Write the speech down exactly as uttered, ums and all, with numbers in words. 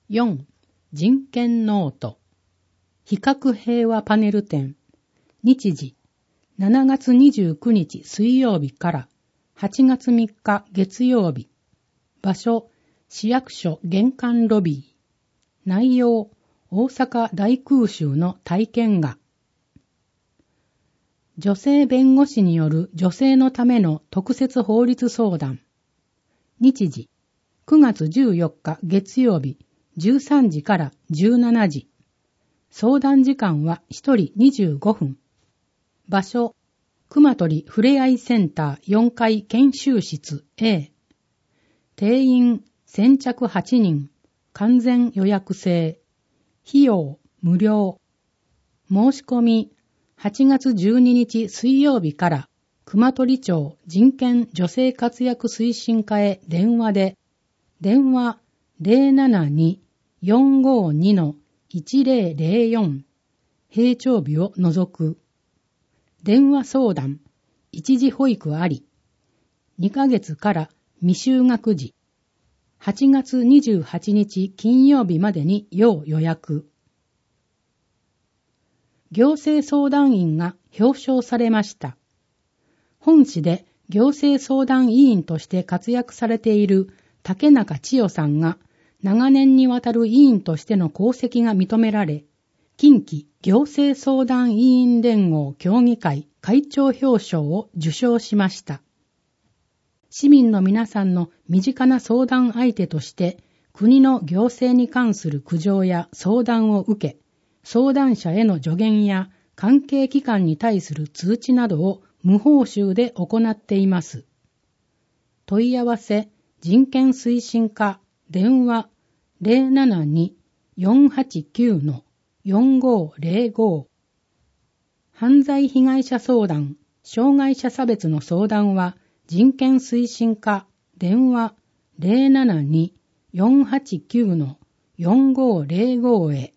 よん. 人権ノート比較平和パネル展日時しちがつにじゅうくにち水曜日からはちがつみっか月曜日場所市役所玄関ロビー内容大阪大空襲の体験画女性弁護士による女性のための特設法律相談日時くがつじゅうよっか月曜日じゅうさんじからじゅうしちじ相談時間はひとりにじゅうごふん場所熊取ふれあいセンターよんかい研修室 A 定員先着はちにん完全予約制費用無料申し込みはちがつじゅうににち水曜日から熊取町人権女性活躍推進課へ電話で電話 ゼロななに よんごに いちゼロゼロよん 閉庁日を除く電話相談一時保育ありにかげつから未就学児はちがつにじゅうはちにち金曜日までに要予約行政相談員が表彰されました本市で行政相談委員として活躍されている竹中千代さんが長年にわたる委員としての功績が認められ、近畿行政相談委員連合協議会会長表彰を受賞しました。市民の皆さんの身近な相談相手として、国の行政に関する苦情や相談を受け、相談者への助言や関係機関に対する通知などを無報酬で行っています。問い合わせ、人権推進課、電話、ゼロななに よんはちきゅう よんごゼロご 犯罪被害者相談、障害者差別の相談は、人権推進課、電話、ゼロななに よんはちきゅう よんごゼロご へ。